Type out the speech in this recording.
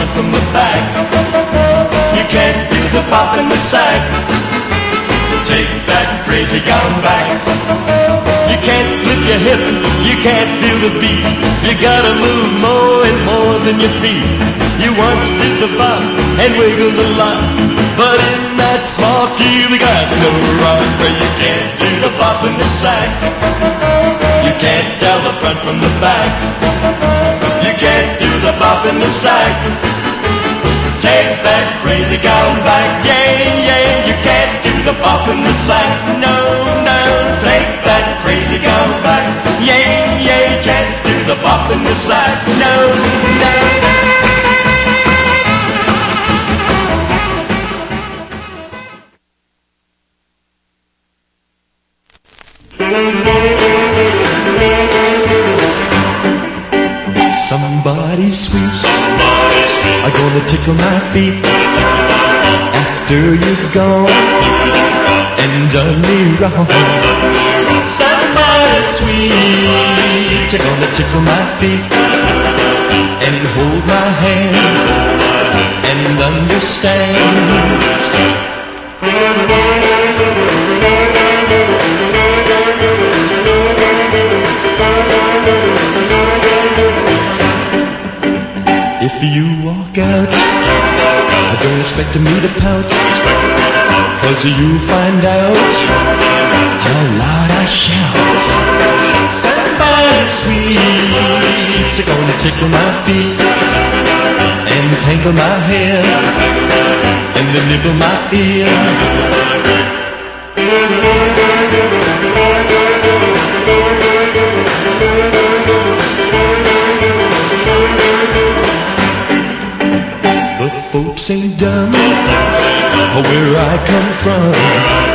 front from the back. You can't do the pop in the sack. Take that crazy gown back. You can't flip your hip, you can't feel the beat. You gotta move more and more than your feet. You once did the bop and wiggled a lot, but in that small key we got no rock. Where you can't do the bop in the sack. You can't tell the front from the back. You can't do the bop in the sack. Take that crazy gown back. Yeah, yeah, you can't do the bop in the sack. No, no, take that crazy gown back. Yeah, yeah, you can't do the bop in the sack. No, no. Somebody sweet, are gonna tickle my feet after you're gone and done me wrong. Somebody sweet, you're gonna tickle my feet and hold my hand and understand. If you walk out, don't expect me to pout, 'cause you'll find out how loud I shout. Somebody sweet, you're gonna tickle my feet and tangle my hair and then nibble my ear. The folks ain't dumb where I come from.